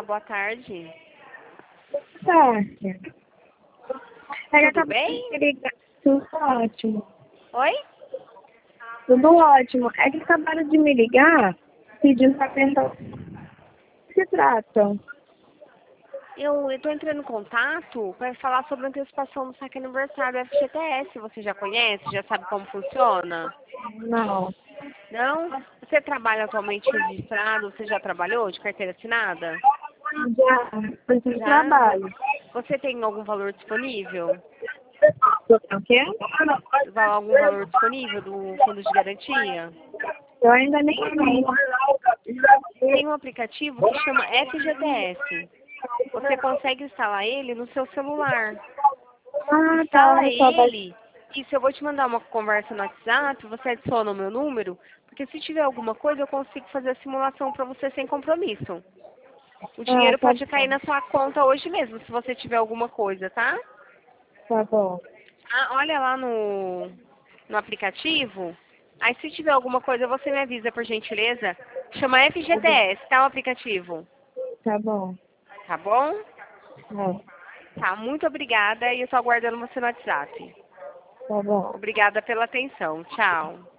boa tarde. Certo. Tudo bem? Tudo ótimo. Oi? Tudo ótimo. É que acabaram de me ligar pedindo para perguntar o que se trata. Eu estou entrando em contato para falar sobre a antecipação do saque aniversário do FGTS. Você já conhece? Já sabe como funciona? Não. Não? Você trabalha atualmente registrado? Você já trabalhou de carteira assinada? Já, eu tenho Já? trabalho. Você tem algum valor disponível? O quê? Algum valor disponível do fundo de garantia? Eu ainda nem tenho. Tem um aplicativo que chama FGTS. Você consegue instalar ele no seu celular. Ah, tá. Instala Eu só ele. Isso, eu vou te mandar uma conversa no WhatsApp, você adiciona o meu número, porque se tiver alguma coisa eu consigo fazer a simulação para você sem compromisso. O dinheiro tá pode cair na sua conta hoje mesmo, se você tiver alguma coisa, tá? Tá bom. Ah, olha lá no aplicativo. Aí se tiver alguma coisa você me avisa, por gentileza. Chama FGTS, tá o aplicativo? Tá bom. Tá bom? É, Tá, muito obrigada e eu tô aguardando você no WhatsApp. tá bom. Obrigada pela atenção. Tchau.